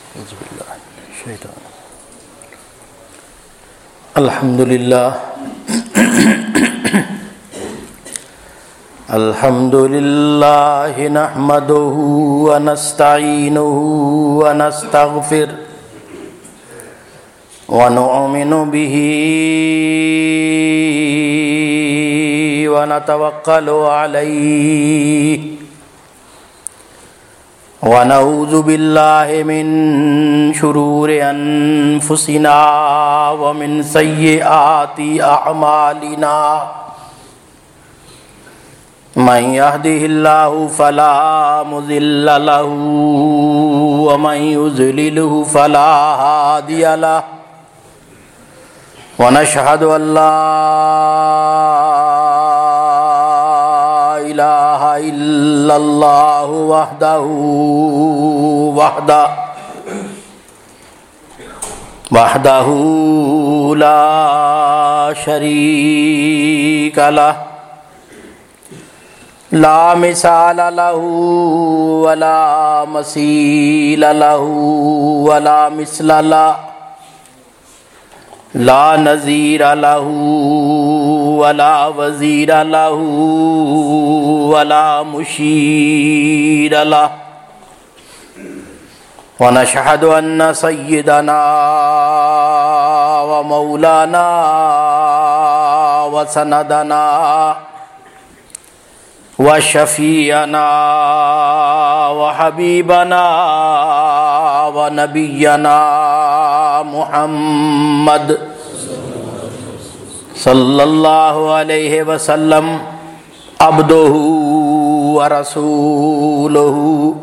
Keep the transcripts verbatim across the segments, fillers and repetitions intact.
اعوذ باللہ من الشیطان الحمد للہ الحمد للہ نحمدہ ونستعینہ ونستغفر ونؤمن بہ ونتوکل علیہ ونعوذ باللہ من شرور انفسنا ومن سیئات اعمالنا من يهده الله فلا مضل له ومن يضلل فلا هادي له ونشهد أن لا إله إلا الله وحده وحده وحده لا شريك له لا مثال له ولا مثيل له ولا مثل له لا نظير له ولا وزير له ولا مشير له ونشهد أن سيدنا ومولانا وسندنا وشفيعنا وحبيبنا ونبينا محمد صلى الله عليه وسلم عبده ورسوله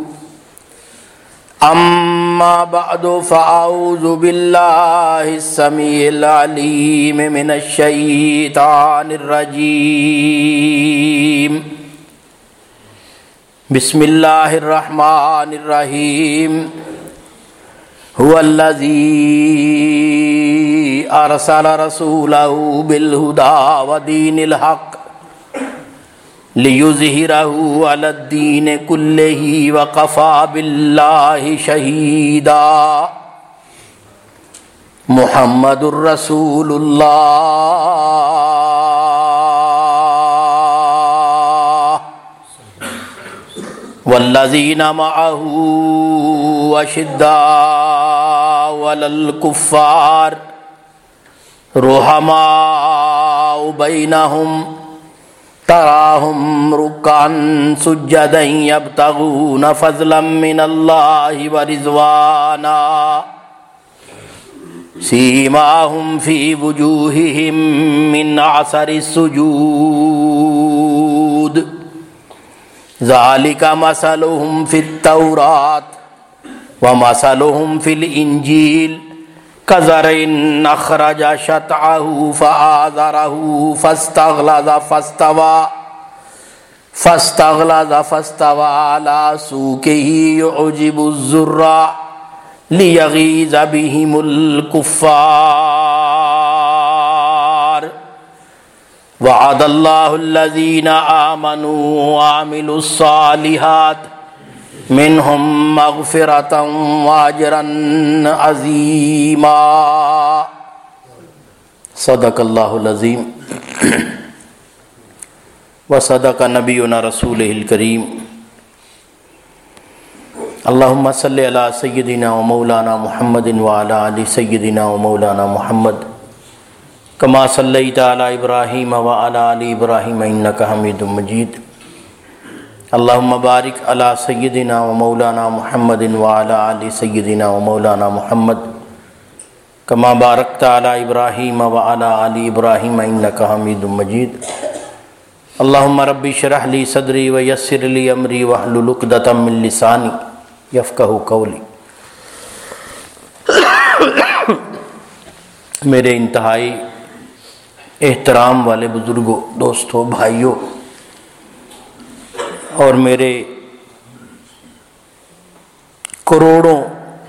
أما بعد فأعوذ بالله السميع العليم من الشيطان الرجيم بسم اللہ الرحمن الرحیم هو الذی ارسل رسولہ بالہدى ودین الحق لیظہرہ علی الدین کلہ وکفی باللہ شہیدا محمد الرسول اللہ والذین معه اشداء علی الکفار رحماء بینہم تراہم رکعا سجدا یبتغون فضلا من اللہ ورضوانا سیماہم فی وجوہہم من اثر السجود ذالک مثلہم فی التوراة ومثلہم فی الانجیل کزرع اخرج شطأہ فآزرہ فاستغلظ فاستوى فاستغلظ فاستوى علی سوقہ یعجب الزراع لیغیظ بہم الکفار وعد اللہ الذین آمنوا وعملوا الصالحات منہم مغفرۃ واجرا عظیما صدق اللہ العظیم وصدق نبینا رسولہ الکریم اللہم صلی علی سیدنا و مولانا محمد وعلی آل سیدنا و مولانا محمد کما صلیت علی ابراہیم وعلی آل ابراہیم انک حمید مجید اللہم بارک علی سیدنا و مولانا محمد وعلی آل سیدنا و مولانا محمد کما بارکت علی ابراہیم وعلی آل ابراہیم انک حمید مجید اللہم رب اشرح لی صدری ویسر لی امری واحلل عقدۃ من لسانی یفقہوا قولی۔ میرے انتہائی احترام والے بزرگوں، دوستوں، بھائیوں اور میرے کروڑوں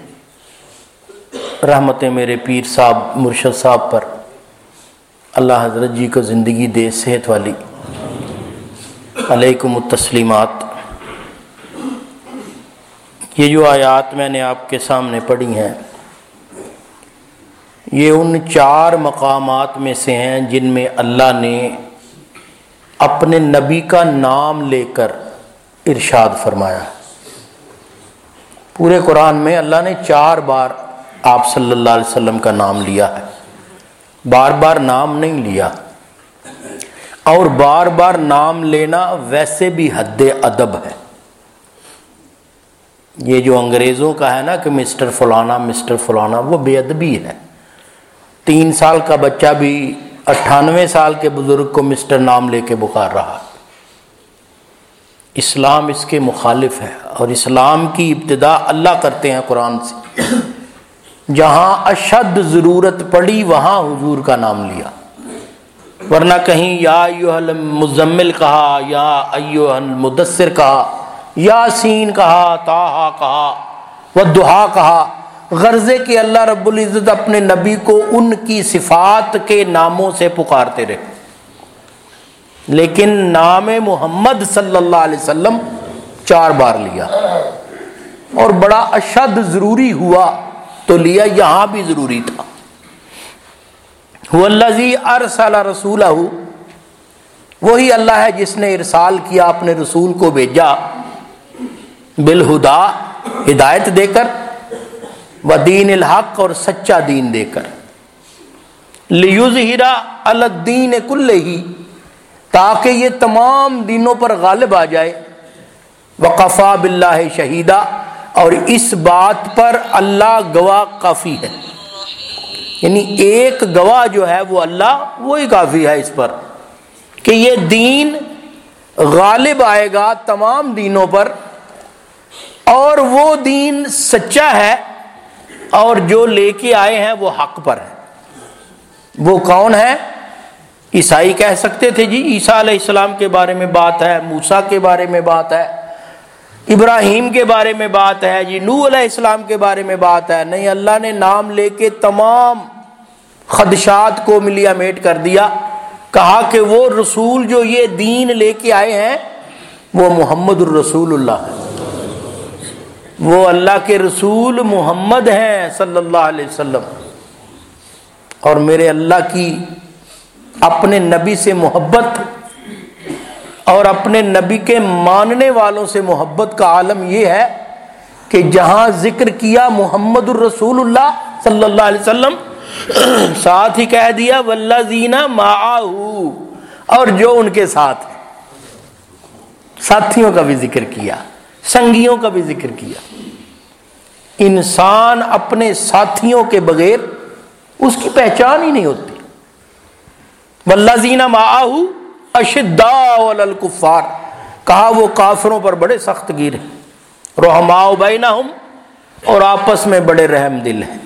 رحمتیں میرے پیر صاحب مرشد صاحب پر اللہ حضرت جی کو زندگی دے، صحت والی، علیکم التسلیمات۔ یہ جو آیات میں نے آپ کے سامنے پڑھی ہیں یہ ان چار مقامات میں سے ہیں جن میں اللہ نے اپنے نبی کا نام لے کر ارشاد فرمایا۔ پورے قرآن میں اللہ نے چار بار آپ صلی اللہ علیہ وسلم کا نام لیا ہے، بار بار نام نہیں لیا، اور بار بار نام لینا ویسے بھی حد ادب ہے۔ یہ جو انگریزوں کا ہے نا کہ مسٹر فلانا مسٹر فلانا، وہ بے ادبی ہے۔ تین سال کا بچہ بھی اٹھانوے سال کے بزرگ کو مسٹر نام لے کے پکار رہا۔ اسلام اس کے مخالف ہے، اور اسلام کی ابتدا اللہ کرتے ہیں قرآن سے۔ جہاں اشد ضرورت پڑی وہاں حضور کا نام لیا، ورنہ کہیں یا ایھا المزمل کہا، یا ایھا المدثر کہا، یاسین کہا، طٰہٰ کہا، والضحیٰ کہا، غرض ہے کہ اللہ رب العزت اپنے نبی کو ان کی صفات کے ناموں سے پکارتے رہے، لیکن نام محمد صلی اللہ علیہ وسلم چار بار لیا، اور بڑا اشد ضروری ہوا تو لیا، یہاں بھی ضروری تھا۔ هو الذی ارسل رسولہ، وہی اللہ ہے جس نے ارسال کیا، اپنے رسول کو بھیجا، بالہدا، ہدایت دے کر، ودین الحق، اور سچا دین دے کر، لیظہر علی الدین کلہ، تاکہ یہ تمام دینوں پر غالب آ جائے، وکفیٰ باللہ شہیدا، اور اس بات پر اللہ گواہ کافی ہے، یعنی ایک گواہ جو ہے وہ اللہ، وہی کافی ہے اس پر کہ یہ دین غالب آئے گا تمام دینوں پر، اور وہ دین سچا ہے، اور جو لے کے آئے ہیں وہ حق پر ہے۔ وہ کون ہے؟ عیسائی کہہ سکتے تھے جی عیسیٰ علیہ السلام کے بارے میں بات ہے، موسیٰ کے بارے میں بات ہے، ابراہیم کے بارے میں بات ہے، جی نوح علیہ السلام کے بارے میں بات ہے۔ نہیں، اللہ نے نام لے کے تمام خدشات کو ملیا میٹ کر دیا، کہا کہ وہ رسول جو یہ دین لے کے آئے ہیں وہ محمد الرسول اللہ ہے، وہ اللہ کے رسول محمد ہیں صلی اللہ علیہ وسلم۔ اور میرے اللہ کی اپنے نبی سے محبت اور اپنے نبی کے ماننے والوں سے محبت کا عالم یہ ہے کہ جہاں ذکر کیا محمد الرسول اللہ صلی اللہ علیہ وسلم، ساتھ ہی کہہ دیا والذین معہ، اور جو ان کے ساتھ ہیں، ساتھیوں کا بھی ذکر کیا، سنگیوں کا بھی ذکر کیا۔ انسان اپنے ساتھیوں کے بغیر اس کی پہچان ہی نہیں ہوتی۔ والذین معہ اشداء علی الکفار، کہا وہ کافروں پر بڑے سخت گیر ہیں، رحماء بینہم، اور آپس میں بڑے رحم دل ہیں۔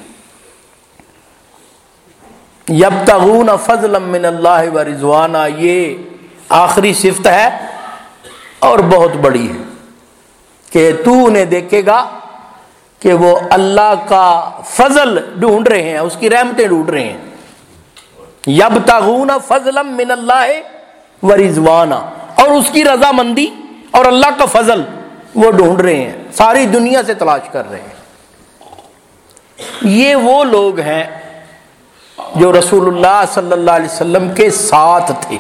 یبتغون فضلا من اللہ ورضوانا، یہ آخری صفت ہے اور بہت بڑی ہے کہ تو انہیں دیکھے گا کہ وہ اللہ کا فضل ڈھونڈ رہے ہیں، اس کی رحمتیں ڈھونڈ رہے ہیں۔ یبتغون فضلا من اللہ ورضوانا، اور اس کی رضامندی اور اللہ کا فضل وہ ڈھونڈ رہے ہیں، ساری دنیا سے تلاش کر رہے ہیں۔ یہ وہ لوگ ہیں جو رسول اللہ صلی اللہ علیہ وسلم کے ساتھ تھے۔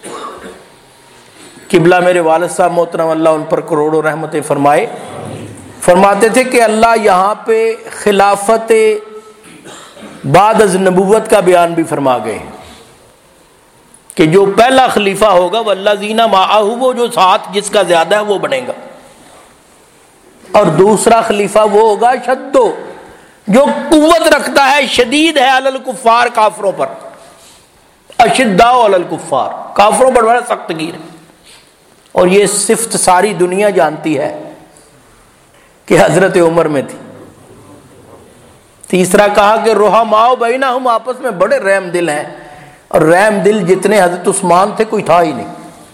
قبلہ میرے والد صاحب محترم اللہ ان پر کروڑوں رحمتیں فرمائے، فرماتے تھے کہ اللہ یہاں پہ خلافت بعد از نبوت کا بیان بھی فرما گئے کہ جو پہلا خلیفہ ہوگا والذین معہ، وہ جو ساتھ جس کا زیادہ ہے وہ بنے گا، اور دوسرا خلیفہ وہ ہوگا شدو، جو قوت رکھتا ہے، شدید ہے علی الکفار، کافروں پر، اشداء علی الکفار، کافروں پر بڑا سخت گیر ہے۔ اور یہ صفت ساری دنیا جانتی ہے کہ حضرت عمر میں تھی۔ تیسرا کہا کہ رحماء بینہم، آپس میں بڑے رحم دل ہیں، اور رحم دل جتنے حضرت عثمان تھے کوئی تھا ہی نہیں۔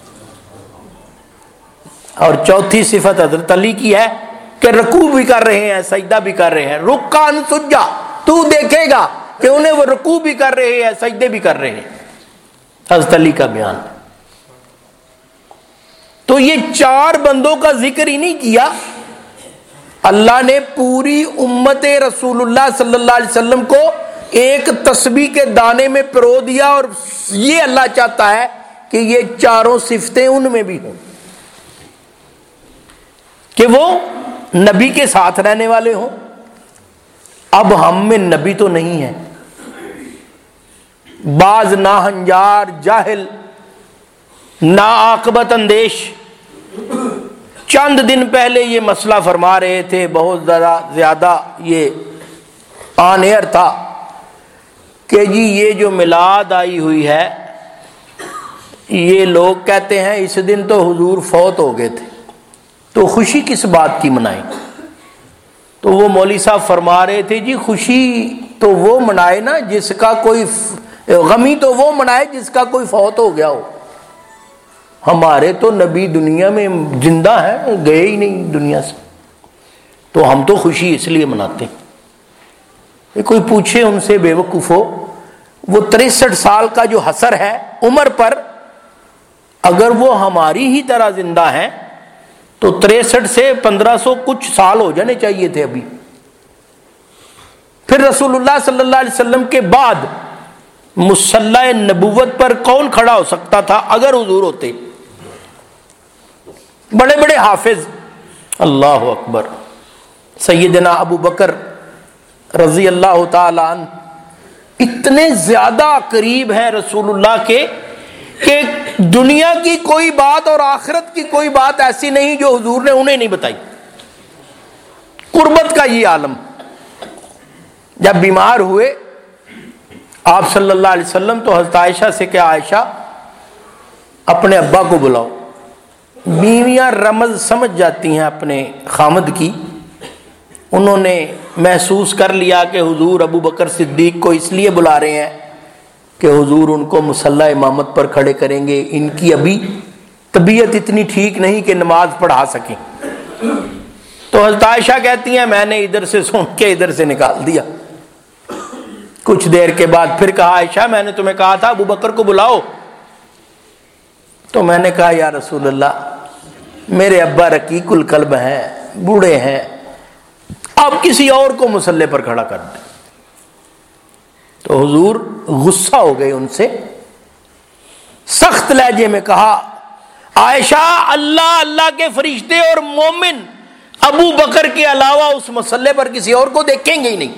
اور چوتھی صفت حضرت علی کی ہے کہ رکوع بھی کر رہے ہیں، سجدہ بھی کر رہے ہیں، رکعن سجا، تو دیکھے گا کہ انہیں وہ رکوع بھی کر رہے ہیں، سجدے بھی کر رہے ہیں، حضرت علی کا بیان۔ تو یہ چار بندوں کا ذکر ہی نہیں کیا، اللہ نے پوری امت رسول اللہ صلی اللہ علیہ وسلم کو ایک تسبیح کے دانے میں پرو دیا، اور یہ اللہ چاہتا ہے کہ یہ چاروں صفتیں ان میں بھی ہوں، کہ وہ نبی کے ساتھ رہنے والے ہوں۔ اب ہم میں نبی تو نہیں ہے، بعض ناہنجار جاہل ناعاقبت اندیش چند دن پہلے یہ مسئلہ فرما رہے تھے، بہت زیادہ زیادہ یہ آن ایئر تھا کہ جی یہ جو میلاد آئی ہوئی ہے، یہ لوگ کہتے ہیں اس دن تو حضور فوت ہو گئے تھے، تو خوشی کس بات کی منائیں؟ تو وہ مولوی صاحب فرما رہے تھے جی خوشی تو وہ منائے نا جس کا کوئی، غمی تو وہ منائے جس کا کوئی فوت ہو گیا ہو۔ ہمارے تو نبی دنیا میں زندہ ہیں، گئے ہی نہیں دنیا سے، تو ہم تو خوشی اس لیے مناتے ہیں۔ کوئی پوچھے ان سے بے وقوف ہو، وہ تریسٹھ سال کا جو حسر ہے عمر پر، اگر وہ ہماری ہی طرح زندہ ہیں تو تریسٹھ سے پندرہ سو کچھ سال ہو جانے چاہیے تھے ابھی۔ پھر رسول اللہ صلی اللہ علیہ وسلم کے بعد مصلی نبوت پر کون کھڑا ہو سکتا تھا اگر حضور ہوتے؟ بڑے بڑے حافظ، اللہ اکبر، سیدنا ابو بکر رضی اللہ تعالی عنہ اتنے زیادہ قریب ہیں رسول اللہ کے کہ دنیا کی کوئی بات اور آخرت کی کوئی بات ایسی نہیں جو حضور نے انہیں نہیں بتائی۔ قربت کا یہ عالم۔ جب بیمار ہوئے آپ صلی اللہ علیہ وسلم تو حضرت عائشہ سے کہ عائشہ اپنے ابا کو بلاؤ۔ بیویاں رمز سمجھ جاتی ہیں اپنے خامد کی، انہوں نے محسوس کر لیا کہ حضور ابو بکر صدیق کو اس لیے بلا رہے ہیں کہ حضور ان کو مصلی امامت پر کھڑے کریں گے، ان کی ابھی طبیعت اتنی ٹھیک نہیں کہ نماز پڑھا سکیں۔ تو حضرت عائشہ کہتی ہیں میں نے ادھر سے سن کے ادھر سے نکال دیا۔ کچھ دیر کے بعد پھر کہا عائشہ میں نے تمہیں کہا تھا ابو بکر کو بلاؤ، تو میں نے کہا یا رسول اللہ میرے ابا رقیق القلب ہیں، بوڑھے ہیں، آپ کسی اور کو مصلی پر کھڑا کر دیں۔ تو حضور غصہ ہو گئے ان سے، سخت لہجے میں کہا عائشہ اللہ اللہ کے فرشتے اور مومن ابو بکر کے علاوہ اس مصلی پر کسی اور کو دیکھیں گے ہی نہیں،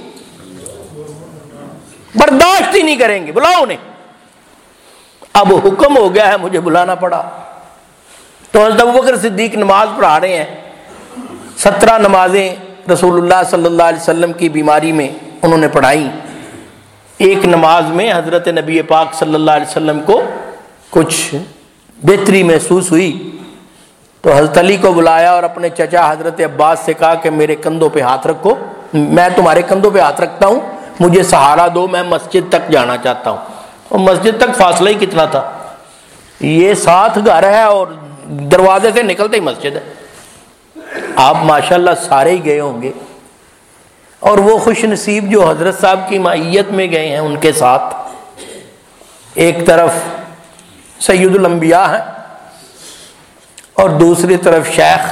برداشت ہی نہیں کریں گے، بلاؤ انہیں۔ اب حکم ہو گیا ہے مجھے بلانا پڑا۔ تو حضرت ابو بکر صدیق نماز پڑھا رہے ہیں، سترہ نمازیں رسول اللہ صلی اللہ علیہ وسلم کی بیماری میں انہوں نے پڑھائی۔ ایک نماز میں حضرت نبی پاک صلی اللہ علیہ وسلم کو کچھ بہتری محسوس ہوئی تو حضرت علی کو بلایا اور اپنے چچا حضرت عباس سے کہا کہ میرے کندھوں پہ ہاتھ رکھو، میں تمہارے کندھوں پہ ہاتھ رکھتا ہوں، مجھے سہارا دو، میں مسجد تک جانا چاہتا ہوں۔ اور مسجد تک فاصلہ ہی کتنا تھا، یہ ساتھ گھر ہے اور دروازے سے نکلتے ہی مسجد ہے۔ آپ ماشاءاللہ سارے ہی گئے ہوں گے، اور وہ خوش نصیب جو حضرت صاحب کی معیت میں گئے ہیں ان کے ساتھ، ایک طرف سید الانبیاء ہیں اور دوسری طرف شیخ،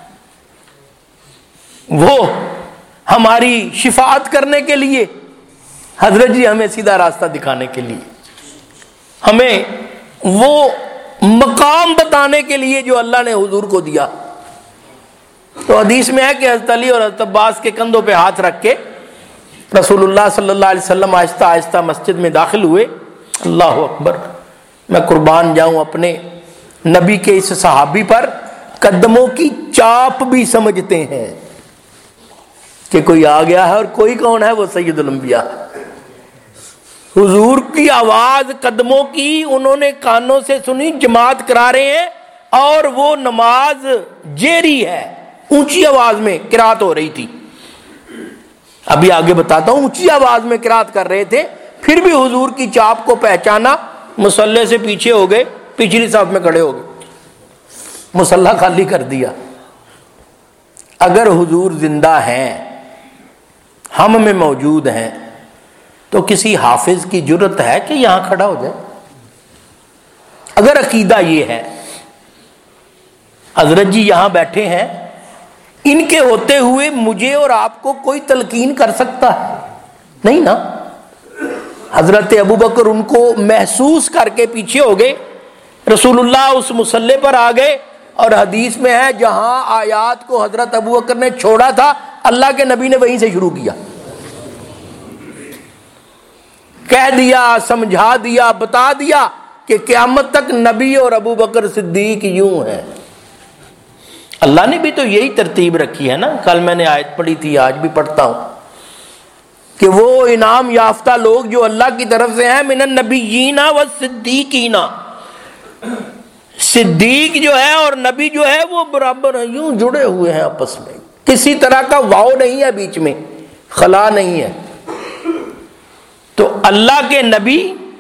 وہ ہماری شفاعت کرنے کے لیے، حضرت جی ہمیں سیدھا راستہ دکھانے کے لیے، ہمیں وہ مقام بتانے کے لیے جو اللہ نے حضور کو دیا۔ تو حدیث میں ہے کہ حضرت علی اور حضرت عباس کے کندھوں پہ ہاتھ رکھ کے رسول اللہ صلی اللہ علیہ وسلم آہستہ آہستہ مسجد میں داخل ہوئے۔ اللہ اکبر، میں قربان جاؤں اپنے نبی کے اس صحابی پر، قدموں کی چاپ بھی سمجھتے ہیں کہ کوئی آ گیا ہے، اور کوئی کون ہے؟ وہ سید الانبیاء، حضور کی آواز قدموں کی انہوں نے کانوں سے سنی، جماعت کرا رہے ہیں، اور وہ نماز جیری ہے، اونچی آواز میں قرات ہو رہی تھی۔ ابھی آگے بتاتا ہوں، اونچی آواز میں قرات کر رہے تھے، پھر بھی حضور کی چاپ کو پہچانا، مصلی سے پیچھے ہو گئے، پچھلی صف میں کھڑے ہو گئے، مصلی خالی کر دیا۔ اگر حضور زندہ ہیں، ہم میں موجود ہیں، تو کسی حافظ کی جرت ہے کہ یہاں کھڑا ہو جائے؟ اگر عقیدہ یہ ہے، حضرت جی یہاں بیٹھے ہیں، ان کے ہوتے ہوئے مجھے اور آپ کو کوئی تلقین کر سکتا ہے؟ نہیں نا۔ حضرت ابوبکر ان کو محسوس کر کے پیچھے ہو گئے، رسول اللہ اس مصلی پر آ گئے، اور حدیث میں ہے جہاں آیات کو حضرت ابوبکر نے چھوڑا تھا اللہ کے نبی نے وہیں سے شروع کیا، کہہ دیا، سمجھا دیا، بتا دیا کہ قیامت تک نبی اور ابوبکر صدیق یوں ہیں۔ اللہ نے بھی تو یہی ترتیب رکھی ہے نا۔ کل میں نے آیت پڑھی تھی، آج بھی پڑھتا ہوں کہ وہ انعام یافتہ لوگ جو اللہ کی طرف سے ہیں، من النبیین والصدیقین، صدیق جو ہے اور نبی جو ہے وہ برابر ہیں، یوں جڑے ہوئے ہیں آپس میں، کسی طرح کا واو نہیں ہے بیچ میں، خلا نہیں ہے۔ تو اللہ کے نبی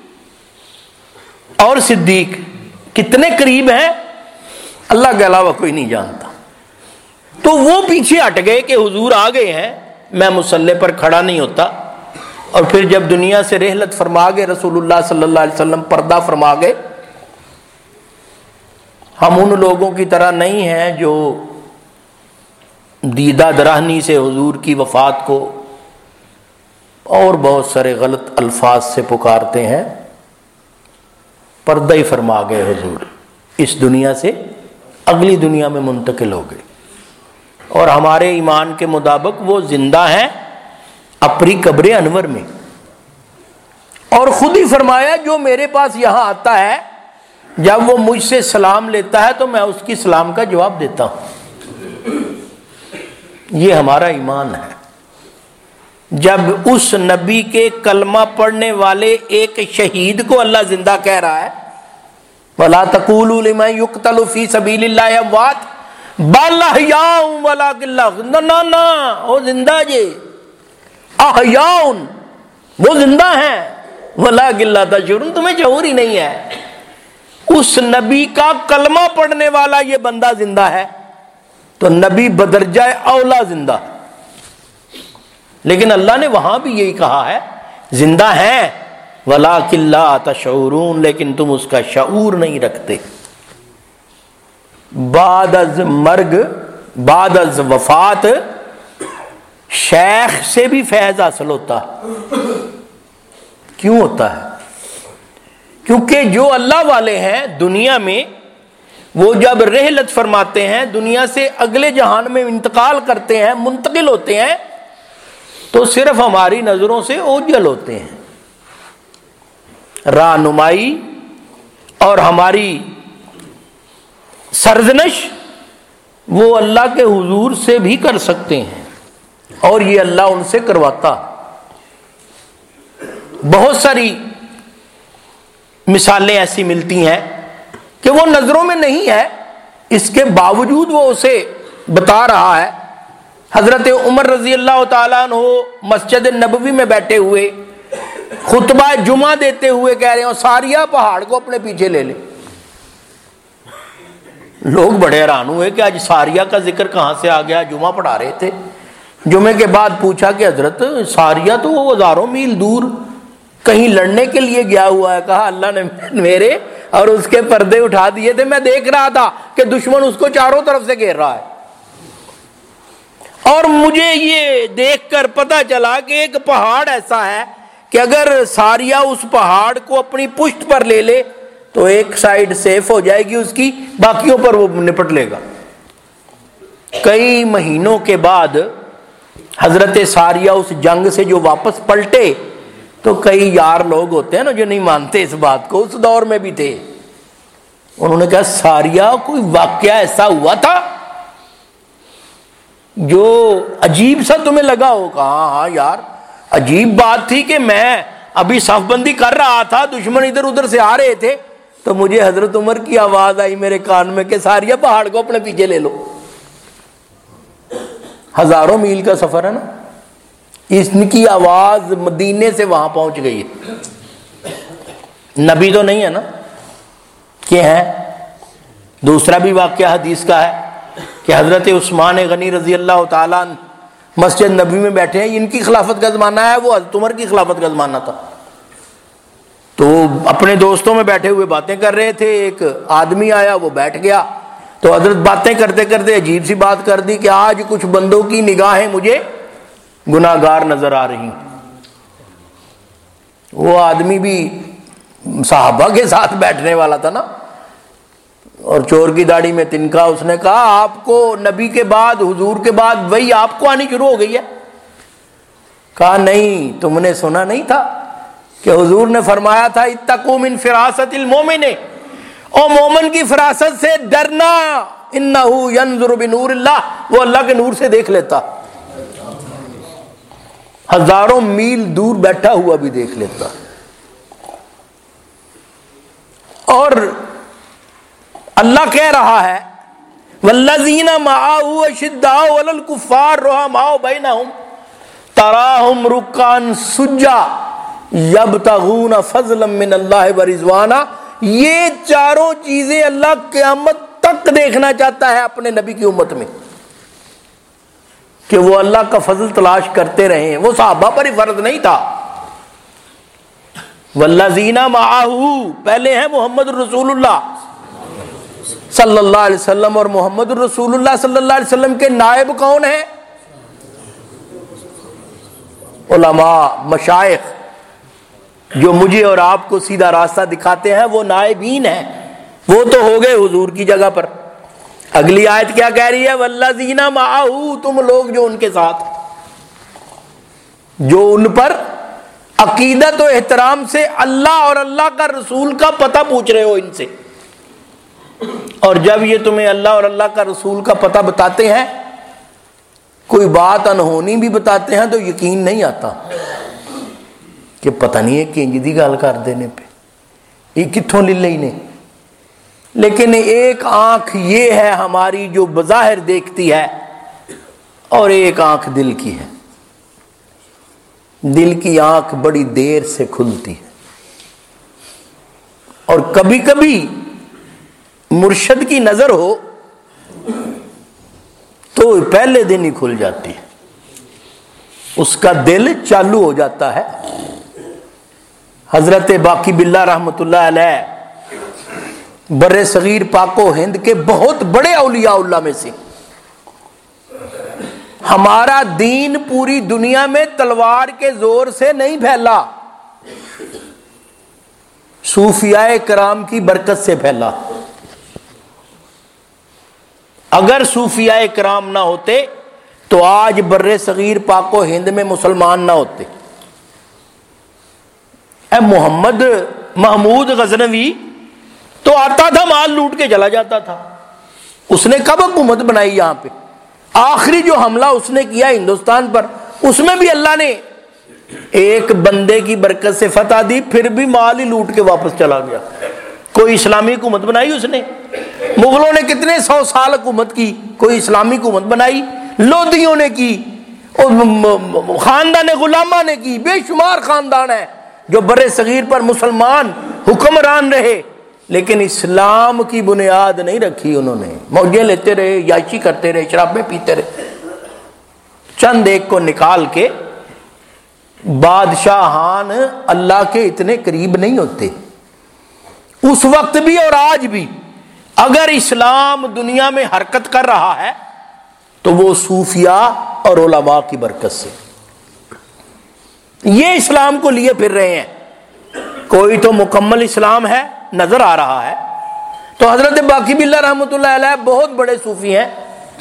اور صدیق کتنے قریب ہیں اللہ کے علاوہ کوئی نہیں جانتا۔ تو وہ پیچھے ہٹ گئے کہ حضور آ گئے ہیں، میں مصلی پر کھڑا نہیں ہوتا۔ اور پھر جب دنیا سے رحلت فرما گئے رسول اللہ صلی اللہ علیہ وسلم، پردہ فرما گئے، ہم ان لوگوں کی طرح نہیں ہیں جو دیدہ درہنی سے حضور کی وفات کو اور بہت سارے غلط الفاظ سے پکارتے ہیں۔ پردہ ہی فرما گئے حضور، اس دنیا سے اگلی دنیا میں منتقل ہو گئے، اور ہمارے ایمان کے مطابق وہ زندہ ہیں اپنی قبر انور میں۔ اور خود ہی فرمایا جو میرے پاس یہاں آتا ہے جب وہ مجھ سے سلام لیتا ہے تو میں اس کی سلام کا جواب دیتا ہوں۔ یہ ہمارا ایمان ہے۔ جب اس نبی کے کلمہ پڑھنے والے ایک شہید کو اللہ زندہ کہہ رہا ہے، وَلَا تَقُولُوا لِمَن يُقْتَلُ فِي سَبِيلِ اللَّهِ أَمْوَاتٌ بَلْ أَحْيَاءٌ وَلَٰكِن لَّا تَشْعُرُونَ۔ نہ نہ وہ زندہ جی، احیاء، وہ زندہ ہیں، وَلَٰكِن لَّا تَشْعُرُونَ، تمہیں شعور ہی نہیں ہے۔ اس نبی کا کلمہ پڑھنے والا یہ بندہ زندہ ہے تو نبی بدرجہ اولا زندہ، لیکن اللہ نے وہاں بھی یہی کہا ہے زندہ ہیں، وَلَٰكِن لَّا تَشْعُرُونَ، لیکن تم اس کا شعور نہیں رکھتے۔ بعد از مرگ، بعد از وفات شیخ سے بھی فیض حاصل ہوتا ہے۔ کیوں ہوتا ہے؟ کیونکہ جو اللہ والے ہیں دنیا میں، وہ جب رحلت فرماتے ہیں، دنیا سے اگلے جہان میں انتقال کرتے ہیں، منتقل ہوتے ہیں، تو صرف ہماری نظروں سے اوجھل ہوتے ہیں۔ رہنمائی اور ہماری سرزنش وہ اللہ کے حضور سے بھی کر سکتے ہیں، اور یہ اللہ ان سے کرواتا۔ بہت ساری مثالیں ایسی ملتی ہیں کہ وہ نظروں میں نہیں ہے، اس کے باوجود وہ اسے بتا رہا ہے۔ حضرت عمر رضی اللہ تعالیٰ عنہ مسجد نبوی میں بیٹھے ہوئے خطبہ جمعہ دیتے ہوئے کہہ رہے ہیں ساریہ پہاڑ کو اپنے پیچھے لے لے۔ لوگ بڑے حیران ہوئے کہ آج ساریہ کا ذکر کہاں سے آ گیا، جمعہ پڑھا رہے تھے۔ جمعے کے بعد پوچھا کہ حضرت ساریہ تو وہ ہزاروں میل دور کہیں لڑنے کے لیے گیا ہوا ہے۔ کہا اللہ نے میرے اور اس کے پردے اٹھا دیے تھے، میں دیکھ رہا تھا کہ دشمن اس کو چاروں طرف سے گھیر رہا ہے، اور مجھے یہ دیکھ کر پتہ چلا کہ ایک پہاڑ ایسا ہے کہ اگر ساریہ اس پہاڑ کو اپنی پشت پر لے لے تو ایک سائیڈ سیف ہو جائے گی اس کی، باقیوں پر وہ نپٹ لے گا۔ کئی مہینوں کے بعد حضرت ساریہ اس جنگ سے جو واپس پلٹے تو کئی یار لوگ ہوتے ہیں نا جو نہیں مانتے اس بات کو، اس دور میں بھی تھے، انہوں نے کہا ساریہ کوئی واقعہ ایسا ہوا تھا جو عجیب سا تمہیں لگا ہو؟ کہا ہاں یار عجیب بات تھی کہ میں ابھی صف بندی کر رہا تھا، دشمن ادھر ادھر سے آ رہے تھے، تو مجھے حضرت عمر کی آواز آئی میرے کان میں کہ ساریہ پہاڑ کو اپنے پیچھے لے لو۔ ہزاروں میل کا سفر ہے نا، اس کی آواز مدینے سے وہاں پہنچ گئی ہے۔ نبی تو نہیں ہے نا کہ ہیں۔ دوسرا بھی واقعہ حدیث کا ہے کہ حضرت عثمان غنی رضی اللہ تعالیٰ مسجد نبی میں بیٹھے ہیں، ان کی خلافت کا زمانہ ہے، وہ حضرت عمر کی خلافت کا زمانہ تھا، تو اپنے دوستوں میں بیٹھے ہوئے باتیں کر رہے تھے، ایک آدمی آیا وہ بیٹھ گیا، تو حضرت باتیں کرتے کرتے عجیب سی بات کر دی کہ آج کچھ بندوں کی نگاہیں مجھے گناہ گار نظر آ رہی. وہ آدمی بھی صحابہ کے ساتھ بیٹھنے والا تھا نا، اور چور کی داڑھی میں تنکا. اس نے کہا آپ کو نبی کے بعد، حضور کے بعد وہی آپ کو آنی شروع ہو گئی ہے؟ کہا نہیں، تم نے سنا نہیں تھا کہ حضور نے فرمایا تھا اتقوا من فراست المومن، او مومن کی فراست سے ڈرنا، انہ ینظر بنور اللہ، وہ اللہ کے نور سے دیکھ لیتا، ہزاروں میل دور بیٹھا ہوا بھی دیکھ لیتا. اور اللہ کہہ رہا ہے والذین معہ اشداء علی الکفار رحماء بینہم تراہم رکعا سجدا یبتغون فضلا من اللہ ورضوانا. یہ چاروں چیزیں اللہ قیامت تک دیکھنا چاہتا ہے اپنے نبی کی امت میں، کہ وہ اللہ کا فضل تلاش کرتے رہیں. وہ صحابہ پر ہی فرض نہیں تھا. والذین معہ، پہلے ہیں محمد رسول اللہ صلی اللہ علیہ وسلم، اور محمد رسول اللہ صلی اللہ علیہ وسلم کے نائب کون ہیں؟ علماء، مشائخ، جو مجھے اور آپ کو سیدھا راستہ دکھاتے ہیں، وہ نائبین ہیں. وہ تو ہو گئے حضور کی جگہ پر. اگلی آیت کیا کہہ رہی ہے؟ والذین معہ، تم لوگ جو ان کے ساتھ، جو ان پر عقیدت و احترام سے اللہ اور اللہ کا رسول کا پتہ پوچھ رہے ہو ان سے. اور جب یہ تمہیں اللہ اور اللہ کا رسول کا پتہ بتاتے ہیں، کوئی بات انہونی بھی بتاتے ہیں، تو یقین نہیں آتا کہ پتہ نہیں ہے کہ انج دی گل کر دینے پہ یہ کتھوں لے لئی نے. لیکن ایک آنکھ یہ ہے ہماری جو بظاہر دیکھتی ہے، اور ایک آنکھ دل کی ہے. دل کی آنکھ بڑی دیر سے کھلتی ہے، اور کبھی کبھی مرشد کی نظر ہو تو پہلے دن ہی کھل جاتی ہے، اس کا دل چالو ہو جاتا ہے. حضرت باقی باللہ رحمۃ اللہ علیہ بر صغیر پاک و ہند کے بہت بڑے اولیاء اللہ میں سے. ہمارا دین پوری دنیا میں تلوار کے زور سے نہیں پھیلا، صوفیاء کرام کی برکت سے پھیلا. اگر صوفیاء کرام نہ ہوتے تو آج بر صغیر پاک و ہند میں مسلمان نہ ہوتے. اے محمد محمود غزنوی تو آتا تھا، مال لوٹ کے چلا جاتا تھا. اس نے کب حکومت بنائی یہاں پہ؟ آخری جو حملہ اس نے کیا ہندوستان پر، اس میں بھی اللہ نے ایک بندے کی برکت سے فتح دی، پھر بھی مال ہی لوٹ کے واپس چلا گیا. کوئی اسلامی حکومت بنائی اس نے؟ مغلوں نے کتنے سو سال حکومت کی، کوئی اسلامی حکومت بنائی؟ لودھیوں نے کی، اور خاندان غلامہ نے کی. بے شمار خاندان ہیں جو بر صغیر پر مسلمان حکمران رہے، لیکن اسلام کی بنیاد نہیں رکھی انہوں نے. موجیں لیتے رہے، یاشی کرتے رہے، شرابیں پیتے رہے. چند ایک کو نکال کے بادشاہان اللہ کے اتنے قریب نہیں ہوتے. اس وقت بھی اور آج بھی اگر اسلام دنیا میں حرکت کر رہا ہے تو وہ صوفیاء اور علماء کی برکت سے. یہ اسلام کو لیے پھر رہے ہیں. کوئی تو مکمل اسلام ہے، نظر آ رہا ہے. تو حضرت باقی باللہ رحمۃ اللہ علیہ بہت بڑے صوفی ہیں.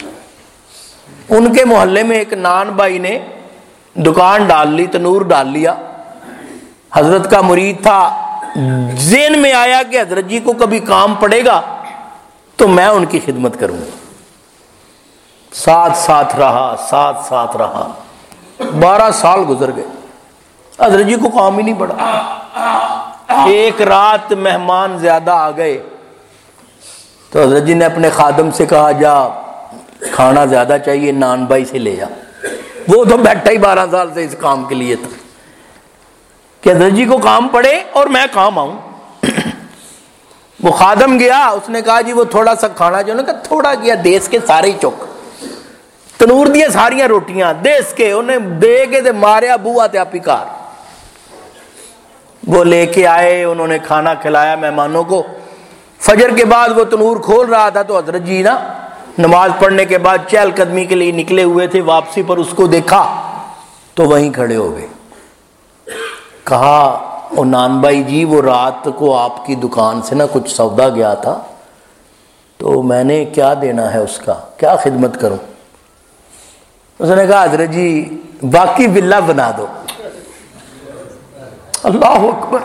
ان کے محلے میں ایک نان بھائی نے دکان ڈال لی، تنور ڈال لیا. حضرت کا مرید تھا، ذہن میں آیا کہ حضرت جی کو کبھی کام پڑے گا تو میں ان کی خدمت کروں گا. ساتھ ساتھ رہا، ساتھ ساتھ رہا، بارہ سال گزر گئے، حضرت جی کو کام ہی نہیں پڑا. ایک رات مہمان زیادہ آ گئے تو حضرت جی نے اپنے خادم سے کہا جا کھانا زیادہ چاہیے، نان بھائی سے لے جا. وہ تو بیٹھا ہی بارہ سال سے اس کام کے لیے تھا کہ حضرت جی کو کام پڑے اور میں کام آؤں. وہ خادم گیا، اس نے کہا جی وہ تھوڑا سا کھانا جو نے کہا تھوڑا کیا، دیس کے سارے چوک تنور دیا ساریاں روٹیاں دیس کے انہیں دے کے دے ماریا بوا تے آپ کار. وہ لے کے آئے، انہوں نے کھانا کھلایا مہمانوں کو. فجر کے بعد وہ تنور کھول رہا تھا تو حضرت جی نا نماز پڑھنے کے بعد چہل قدمی کے لیے نکلے ہوئے تھے، واپسی پر اس کو دیکھا تو وہیں کھڑے ہو گئے. کہا او نان بھائی جی وہ رات کو آپ کی دکان سے نا کچھ سودا گیا تھا تو میں نے کیا دینا ہے، اس کا کیا خدمت کروں؟ اس نے کہا حضرت جی باقی بلہ بنا دو. اللہ اکبر.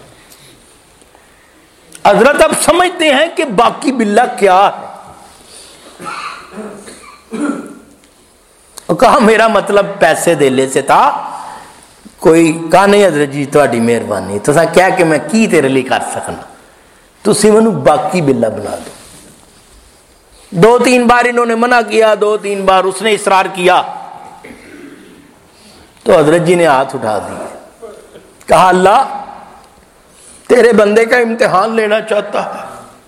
حضرت اب سمجھتے ہیں کہ باقی بلہ کیا ہے. کہا میرا مطلب پیسے دیلے سے تھا. کوئی کہا نہیں حضرت جی تہاڈی مہربانی، تو کیا کہ میں کی تیرے لیے کر سکنا، تسی مینوں باقی بلہ بنا دو. دو تین بار انہوں نے منع کیا، دو تین بار اس نے اصرار کیا تو حضرت جی نے ہاتھ اٹھا دیے. کہا اللہ تیرے بندے کا امتحان لینا چاہتا ہے،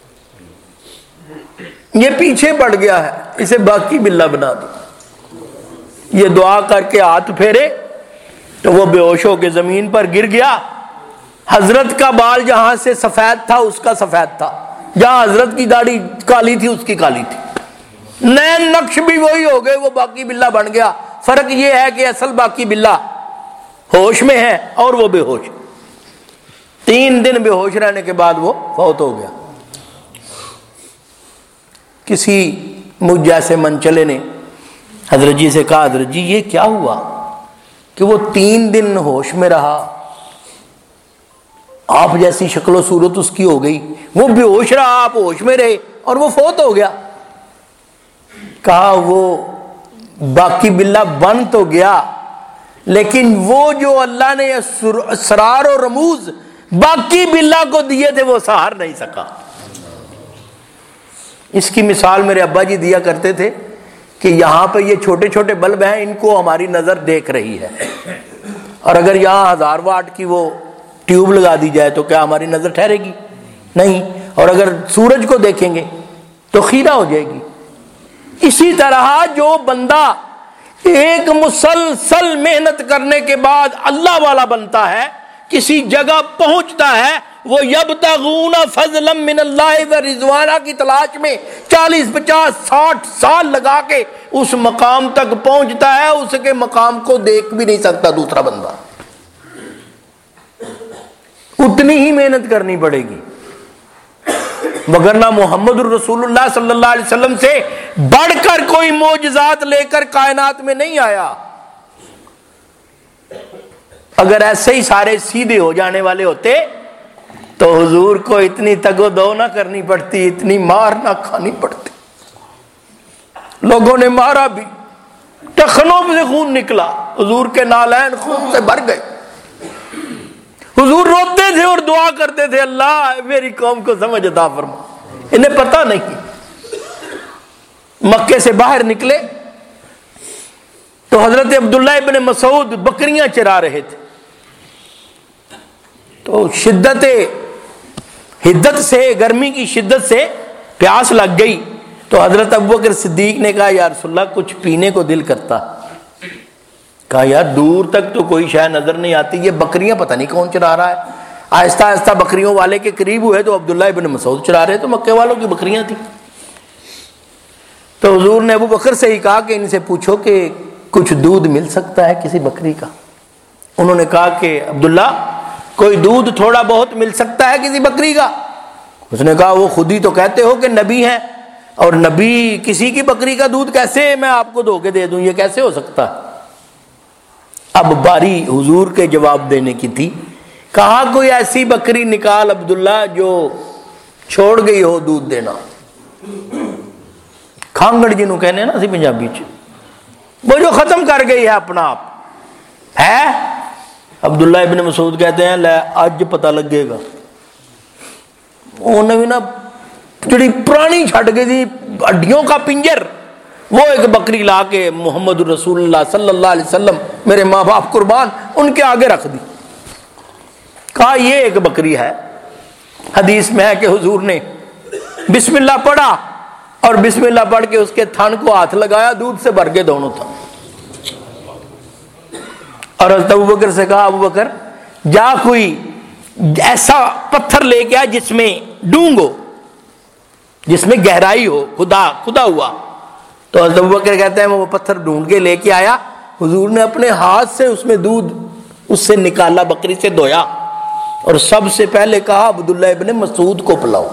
یہ پیچھے پڑ گیا ہے، اسے باقی بلہ بنا دو. یہ دعا کر کے ہاتھ پھیرے تو وہ بے ہوش ہو کے زمین پر گر گیا. حضرت کا بال جہاں سے سفید تھا اس کا سفید تھا، جہاں حضرت کی داڑھی کالی تھی اس کی کالی تھی. نین نقش بھی وہی ہو گئے، وہ باقی بلہ بن گیا. فرق یہ ہے کہ اصل باقی بلہ ہوش میں ہے اور وہ بے ہوش. تین دن بے ہوش رہنے کے بعد وہ فوت ہو گیا. کسی مجھ جیسے منچلے نے حضرت جی سے کہا حضرت جی یہ کیا ہوا کہ وہ تین دن ہوش میں رہا، آپ جیسی شکل و صورت اس کی ہو گئی، وہ بے ہوش رہا آپ ہوش میں رہے اور وہ فوت ہو گیا. کہا وہ باقی بلہ بن تو گیا لیکن وہ جو اللہ نے اسرار و رموز باقی بلہ کو دیے تھے وہ سہار نہیں سکا. اس کی مثال میرے ابا جی دیا کرتے تھے کہ یہاں پہ یہ چھوٹے چھوٹے بلب ہیں، ان کو ہماری نظر دیکھ رہی ہے، اور اگر یہاں ہزار واٹ کی وہ ٹیوب لگا دی جائے تو کیا ہماری نظر ٹھہرے گی؟ نہیں. اور اگر سورج کو دیکھیں گے تو خیرہ ہو جائے گی. اسی طرح جو بندہ ایک مسلسل محنت کرنے کے بعد اللہ والا بنتا ہے، کسی جگہ پہنچتا ہے، وہ یبتغون فضلا من اللہ و رضوانا کی تلاش میں چالیس پچاس ساٹھ سال لگا کے اس مقام تک پہنچتا ہے، اس کے مقام کو دیکھ بھی نہیں سکتا دوسرا بندہ. اتنی ہی محنت کرنی پڑے گی، وگرنہ محمد الرسول اللہ صلی اللہ علیہ وسلم سے بڑھ کر کوئی معجزات لے کر کائنات میں نہیں آیا. اگر ایسے ہی سارے سیدھے ہو جانے والے ہوتے تو حضور کو اتنی تگ و دو نہ کرنی پڑتی، اتنی مار نہ کھانی پڑتی. لوگوں نے مارا بھی، ٹخنوں سے خون نکلا، حضور کے نالین خون سے بھر گئے. حضور روتے تھے اور دعا کرتے تھے اللہ میری قوم کو سمجھ عطا فرما. انہیں پتہ نہیں. مکے سے باہر نکلے تو حضرت عبداللہ ابن مسعود بکریاں چرا رہے تھے، تو شدت حدت سے، گرمی کی شدت سے پیاس لگ گئی. تو حضرت ابوبکر صدیق نے کہا یا رسول اللہ کچھ پینے کو دل کرتا. کہا یار دور تک تو کوئی شے نظر نہیں آتی، یہ بکریاں پتہ نہیں کون چرا رہا ہے. آہستہ آہستہ بکریوں والے کے قریب ہوئے تو عبداللہ ابن مسعود چرا رہے، تو مکے والوں کی بکریاں تھیں. تو حضور نے ابو بکر سے ہی کہا کہ ان سے پوچھو کہ کچھ دودھ مل سکتا ہے کسی بکری کا. انہوں نے کہا کہ عبداللہ کوئی دودھ تھوڑا بہت مل سکتا ہے کسی بکری کا؟ اس نے کہا وہ خود ہی تو کہتے ہو کہ نبی ہیں، اور نبی کسی کی بکری کا دودھ کیسے میں آپ کو دھو کے دے دوں، یہ کیسے ہو سکتا؟ اب باری حضور کے جواب دینے کی تھی. کہا کوئی ایسی بکری نکال عبداللہ جو چھوڑ گئی ہو دودھ دینا. کھانگڑ جنوں کہنے ہیں نا اسی پنجابی چ، وہ جو ختم کر گئی ہے اپنا آپ ہے. عبداللہ ابن مسعود کہتے ہیں لے اج پتہ لگے گا. انہیں بھی نا جڑی پرانی چھٹ گئی تھی ہڈیوں کا پنجر، وہ ایک بکری لا کے محمد رسول اللہ صلی اللہ علیہ وسلم میرے ماں باپ قربان ان کے آگے رکھ دی. کہا یہ ایک بکری ہے. حدیث میں ہے کہ حضور نے بسم اللہ پڑھا اور بسم اللہ پڑھ کے اس کے تھن کو ہاتھ لگایا، دودھ سے بھر کے دونوں تھا. اور حضرت ابوبکر سے کہا ابوبکر جا کوئی ایسا پتھر لے کے آ جس میں ڈونگ ہو، جس میں گہرائی ہو، خدا خدا ہوا. تو حضرت ابوبکر کہتے ہیں وہ پتھر ڈھونڈ کے لے کے آیا، حضور نے اپنے ہاتھ سے اس میں دودھ اس سے نکالا، بکری سے دھویا، اور سب سے پہلے کہا عبداللہ ابن مسعود کو پلاؤ.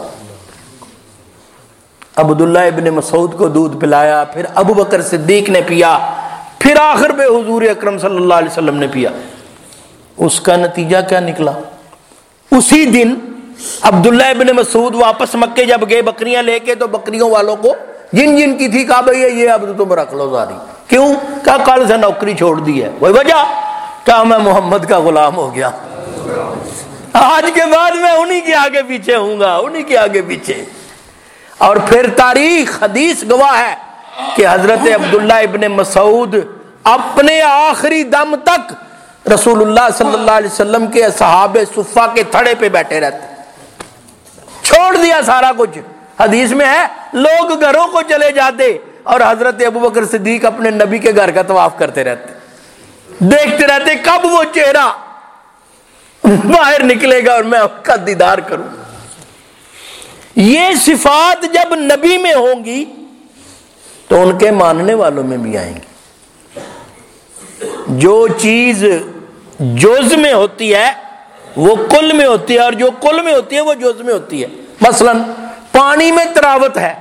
عبداللہ ابن مسعود کو دودھ پلایا، پھر ابو بکر صدیق نے پیا، پھر آخر پہ حضور اکرم صلی اللہ علیہ وسلم نے پیا. اس کا نتیجہ کیا نکلا؟ اسی دن عبداللہ ابن مسعود واپس مکے جب گئے بکریاں لے کے، تو بکریوں والوں کو جن جن کی تھی کہا بھئی یہ اب تم رکھ لو ساری. کیوں؟ کہا کل سے نوکری چھوڑ دی ہے. وہی وجہ؟ کہا میں محمد کا غلام ہو گیا، آج کے بعد میں انہی کے آگے پیچھے ہوں گا، انہی کے آگے پیچھے. اور پھر تاریخ حدیث گواہ ہے کہ حضرت عبداللہ ابن مسعود اپنے آخری دم تک رسول اللہ صلی اللہ علیہ وسلم کے اصحاب صفہ کے تھڑے پہ بیٹھے رہتے، چھوڑ دیا سارا کچھ. حدیث میں ہے لوگ گھروں کو چلے جاتے اور حضرت ابوبکر صدیق اپنے نبی کے گھر کا طواف کرتے رہتے، دیکھتے رہتے کب وہ چہرہ باہر نکلے گا اور میں اس کا دیدار کروں. یہ صفات جب نبی میں ہوں گی تو ان کے ماننے والوں میں بھی آئیں گی. جو چیز جز میں ہوتی ہے وہ کل میں ہوتی ہے، اور جو کل میں ہوتی ہے وہ جز میں ہوتی ہے. مثلا پانی میں تراوت ہے،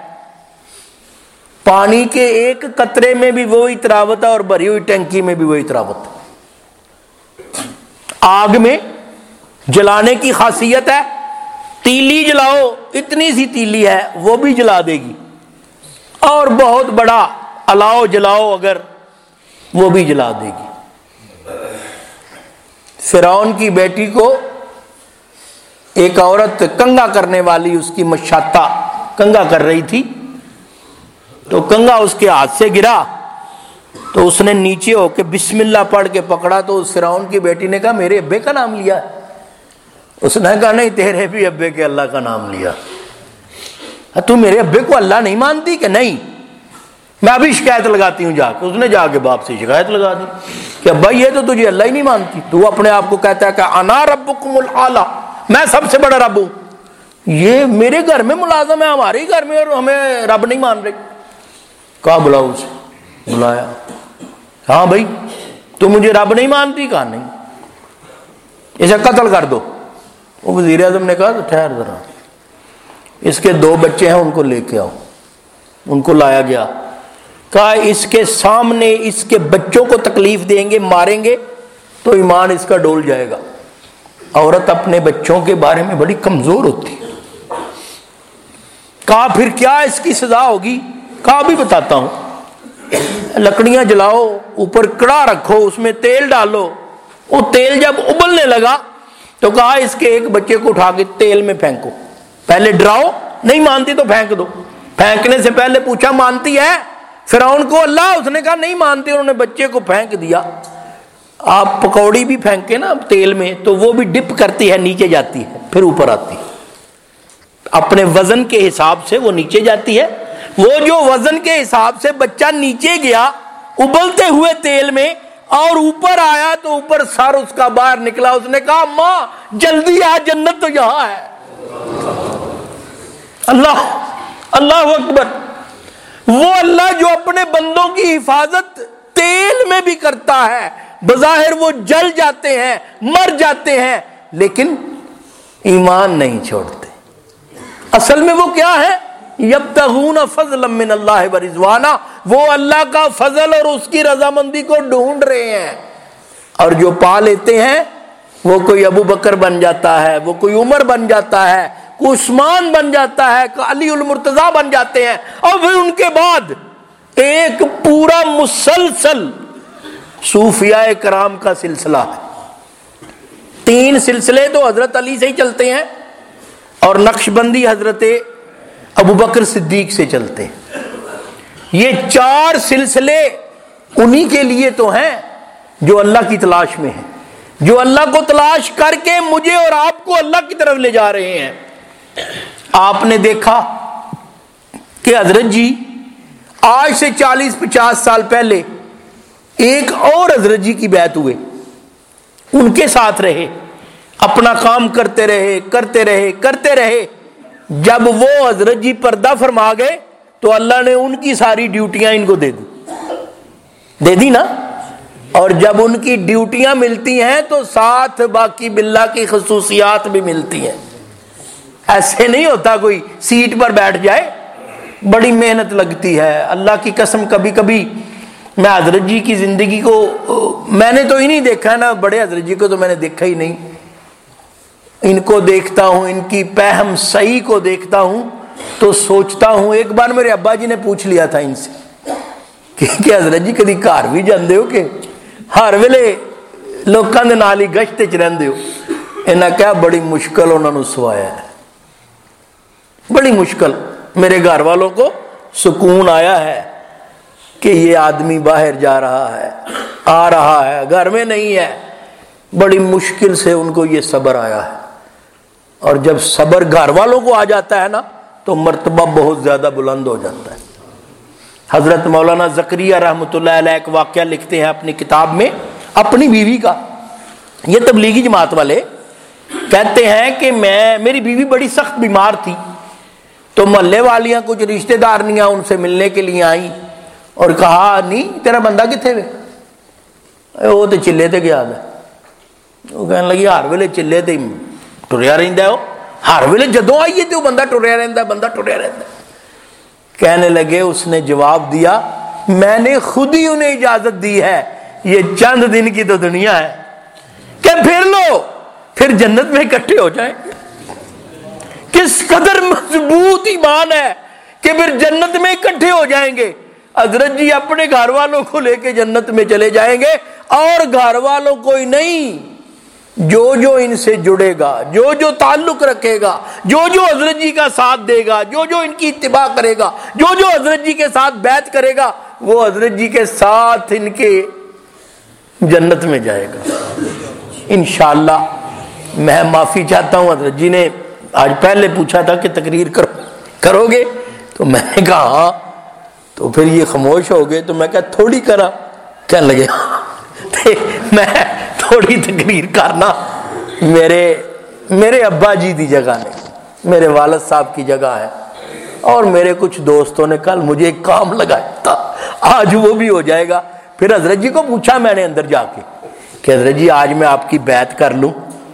پانی کے ایک قطرے میں بھی وہی تراوت ہے اور بھری ہوئی ٹینکی میں بھی وہی تراوت. آگ میں جلانے کی خاصیت ہے، تیلی جلاؤ، اتنی سی تیلی ہے وہ بھی جلا دے گی، اور بہت بڑا الاؤ جلاؤ اگر وہ بھی جلا دے گی. فرعون کی بیٹی کو ایک عورت کنگا کرنے والی، اس کی مشاطہ کنگا کر رہی تھی، تو کنگا اس کے ہاتھ سے گرا تو اس نے نیچے ہو کے بسم اللہ پڑھ کے پکڑا، تو اس فرعون کی بیٹی نے کہا میرے ابے کا نام لیا. اس نے کہا نہیں، تیرے بھی ابے کے اللہ کا نام لیا. تو میرے ابے کو اللہ نہیں مانتی؟ کہ نہیں، میں ابھی شکایت لگاتی ہوں جا کے. اس نے جا کے باپ سے شکایت لگا دی کہ ابا یہ تو تجھے اللہ ہی نہیں مانتی، تو اپنے آپ کو کہتا ہے کہ انا ربکم الاعلی، میں سب سے بڑا رب ہوں. یہ میرے گھر میں ملازم ہے، ہمارے گھر میں، اور ہمیں رب نہیں مان رہے. کہا بلاؤ اسے. بلایا. ہاں بھائی تو مجھے رب نہیں مانتی؟ کہا نہیں. اسے قتل کر دو. وہ وزیر اعظم نے کہا تو ٹھہر ذرا، اس کے دو بچے ہیں ان کو لے کے آؤ. ان کو لایا گیا. کہا اس کے سامنے اس کے بچوں کو تکلیف دیں گے، ماریں گے تو ایمان اس کا ڈول جائے گا. عورت اپنے بچوں کے بارے میں بڑی کمزور ہوتی. کہا پھر کیا اس کی سزا ہوگی؟ کہا بھی بتاتا ہوں. لکڑیاں جلاؤ، اوپر کڑا رکھو، اس میں تیل ڈالو. وہ تیل جب ابلنے لگا تو کہا اس کے ایک بچے کو اٹھا کے تیل میں پھینکو. پہلے ڈراؤ، نہیں مانتی تو پھینک دو. پھینکنے سے پہلے پوچھا مانتی ہے فرعون کو اللہ؟ اس نے کہا نہیں مانتی. انہوں نے بچے کو پھینک دیا. آپ پکوڑی بھی پھینکے نا تیل میں تو وہ بھی ڈپ کرتی ہے، نیچے جاتی ہے پھر اوپر آتی ہے. اپنے وزن کے حساب سے وہ نیچے جاتی ہے. وہ جو وزن کے حساب سے بچہ نیچے گیا ابلتے ہوئے تیل میں اور اوپر آیا تو اوپر سر اس کا باہر نکلا. اس نے کہا ماں جلدی آ، جنت تو یہاں ہے. اللہ اللہ اکبر. وہ اللہ جو اپنے بندوں کی حفاظت تیل میں بھی کرتا ہے، بظاہر وہ جل جاتے ہیں، مر جاتے ہیں، لیکن ایمان نہیں چھوڑتے. اصل میں وہ کیا ہے؟ یبتغون فضلا من اللہ ورضوانا، وہ اللہ کا فضل اور اس کی رضامندی کو ڈھونڈ رہے ہیں. اور جو پا لیتے ہیں وہ کوئی ابو بکر بن جاتا ہے، وہ کوئی عمر بن جاتا ہے، کوئی عثمان بن جاتا ہے، کوئی علی المرتضیٰ بن جاتے ہیں، اور پھر ان کے بعد ایک پورا مسلسل صوفیاء کرام کا سلسلہ ہے. تین سلسلے تو حضرت علی سے ہی چلتے ہیں اور نقش بندی حضرت ابو بکر صدیق سے چلتے ہیں. یہ چار سلسلے انہی کے لیے تو ہیں جو اللہ کی تلاش میں ہیں، جو اللہ کو تلاش کر کے مجھے اور آپ کو اللہ کی طرف لے جا رہے ہیں. آپ نے دیکھا کہ حضرت جی آج سے چالیس پچاس سال پہلے ایک اور حضرت جی کی بیعت ہوئے، ان کے ساتھ رہے، اپنا کام کرتے رہے کرتے رہے کرتے رہے جب وہ حضرت جی پردہ فرما گئے تو اللہ نے ان کی ساری ڈیوٹیاں ان کو دے دی دے دی نا. اور جب ان کی ڈیوٹیاں ملتی ہیں تو ساتھ باقی باللہ کی خصوصیات بھی ملتی ہیں. ایسے نہیں ہوتا کوئی سیٹ پر بیٹھ جائے, بڑی محنت لگتی ہے. اللہ کی قسم کبھی کبھی میں حضرت جی کی زندگی کو میں نے تو ہی نہیں دیکھا نا, بڑے حضرت جی کو تو میں نے دیکھا ہی نہیں. ان کو دیکھتا ہوں, ان کی پہم صحیح کو دیکھتا ہوں تو سوچتا ہوں. ایک بار میرے ابا جی نے پوچھ لیا تھا ان سے کہ حضرت جی کدی گھر بھی جاندے ہو کہ ہر ویلے لوکاں دے نال ہی گشت وچ رہندے ہو؟ انہاں کہا بڑی مشکل انہاں نوں سوایا ہے, بڑی مشکل. میرے گھر والوں کو سکون آیا ہے کہ یہ آدمی باہر جا رہا ہے, آ رہا ہے, گھر میں نہیں ہے. بڑی مشکل سے ان کو یہ صبر آیا ہے. اور جب صبر گھر والوں کو آ جاتا ہے نا تو مرتبہ بہت زیادہ بلند ہو جاتا ہے. حضرت مولانا زکریا رحمۃ اللہ علیہ ایک واقعہ لکھتے ہیں اپنی کتاب میں اپنی بیوی کا. یہ تبلیغی جماعت والے کہتے ہیں کہ میں میری بیوی بڑی سخت بیمار تھی تو محلے والیاں کچھ رشتہ دارنیاں ان سے ملنے کے لیے آئیں اور کہا نہیں تیرا بندہ کتنے وے؟ وہ تو چلے تے گیا ہے. وہ کہنے لگی ہر ویلے چلے تے ٹریا رہندا ہے, وہ ہر ویلے جدوں آئیے تو بندہ ٹریا رہندا ہے, بندہ ٹریا رہندا ہے. کہنے لگے اس نے جواب دیا میں نے خود ہی انہیں اجازت دی ہے, یہ چند دن کی تو دنیا ہے کہ پھر لو پھر جنت میں اکٹھے ہو جائیں. کس قدر مضبوط ایمان ہے کہ پھر جنت میں اکٹھے ہو جائیں گے. حضرت جی اپنے گھر والوں کو لے کے جنت میں چلے جائیں گے اور گھر والوں کو ہی نہیں, جو جو ان سے جڑے گا, جو جو تعلق رکھے گا, جو جو حضرت جی کا ساتھ دے گا, جو جو ان کی اتباع کرے گا, جو جو حضرت جی کے ساتھ بیعت کرے گا, وہ حضرت جی کے ساتھ ان کے جنت میں جائے گا انشاءاللہ. میں معافی چاہتا ہوں, حضرت جی نے آج پہلے پوچھا تھا کہ تقریر کرو کرو گے تو میں نے کہا ہاں, تو پھر یہ خاموش ہو گئے تو میں کہا تھوڑی کرا, کہنے لگے میں تھوڑی تقریر کرنا میرے میرے ابا جی دی جگہ نہیں, میرے والد صاحب کی جگہ ہے. اور میرے کچھ دوستوں نے کل مجھے ایک کام لگایا تھا, آج وہ بھی ہو جائے گا. پھر حضرت جی کو پوچھا میں نے اندر جا کے کہ حضرت جی آج میں آپ کی بیعت کر لوں,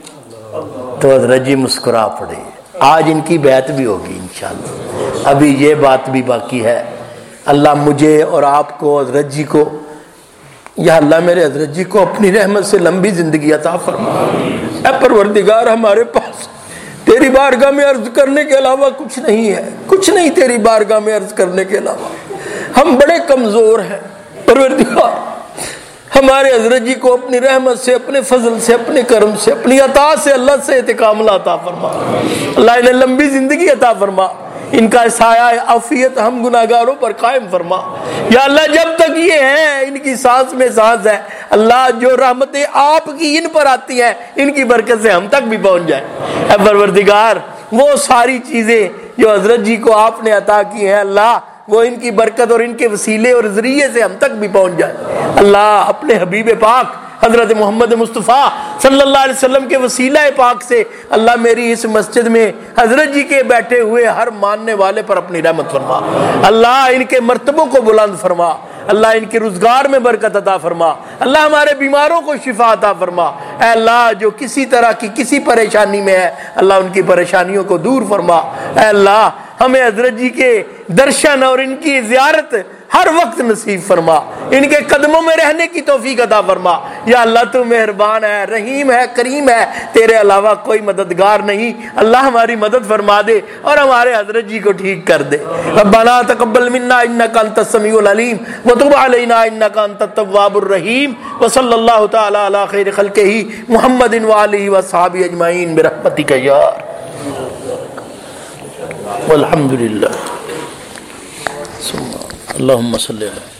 تو حضرت جی مسکرا پڑے. آج ان کی بیعت بھی ہوگی انشاءاللہ. ابھی یہ بات بھی باقی ہے. اللہ مجھے اور آپ کو, حضرت جی کو, یا اللہ میرے حضرت جی کو اپنی رحمت سے لمبی زندگی عطا فرما. اے پروردگار ہمارے پاس تیری بارگاہ میں عرض کرنے کے علاوہ کچھ نہیں ہے, کچھ نہیں تیری بارگاہ میں عرض کرنے کے علاوہ. ہم بڑے کمزور ہیں پروردگار, ہمارے حضرت جی کو اپنی رحمت سے, اپنے فضل سے, اپنے کرم سے, اپنی عطا سے اللہ سے اتکاملہ عطا فرما. اللہ انہیں لمبی زندگی عطا فرما, ان کا سایہ عافیت ہم گناہگاروں پر قائم فرما. یا اللہ جب تک یہ ہیں ان کی سانس میں سانس ہے, اللہ جو رحمتیں آپ کی ان پر آتی ہیں ان کی برکت سے ہم تک بھی پہنچ جائیں. اے پروردگار وہ ساری چیزیں جو حضرت جی کو آپ نے عطا کی ہیں اللہ, وہ ان کی برکت اور ان کے وسیلے اور ذریعے سے ہم تک بھی پہنچ جائے. اللہ اپنے حبیب پاک حضرت محمد مصطفیٰ صلی اللہ علیہ وسلم کے وسیلہ پاک سے اللہ میری اس مسجد میں حضرت جی کے بیٹھے ہوئے ہر ماننے والے پر اپنی رحمت فرما. اللہ ان کے مرتبوں کو بلند فرما. اللہ ان کے روزگار میں برکت عطا فرما. اللہ ہمارے بیماروں کو شفا عطا فرما. اے اللہ جو کسی طرح کی کسی پریشانی میں ہے اللہ ان کی پریشانیوں کو دور فرما. اے اللہ ہمیں حضرت جی کے درشن اور ان کی زیارت ہر وقت نصیب فرما. ان کے قدموں میں رہنے کی توفیق عطا فرما. یا اللہ تو مہربان ہے, رحیم ہے, کریم ہے, تیرے علاوہ کوئی مددگار نہیں. اللہ ہماری مدد فرما دے اور ہمارے حضرت جی کو ٹھیک کر دے. ربنا تقبل منا انک انت السمیع العلیم وتب علینا انک انت التواب الرحیم. وصلی اللہ تعالی علی خیر خلقہ محمد وآلہ وصحبہ اجمعین برحمتک یا والحمد للہ. اللہم صلی اللہ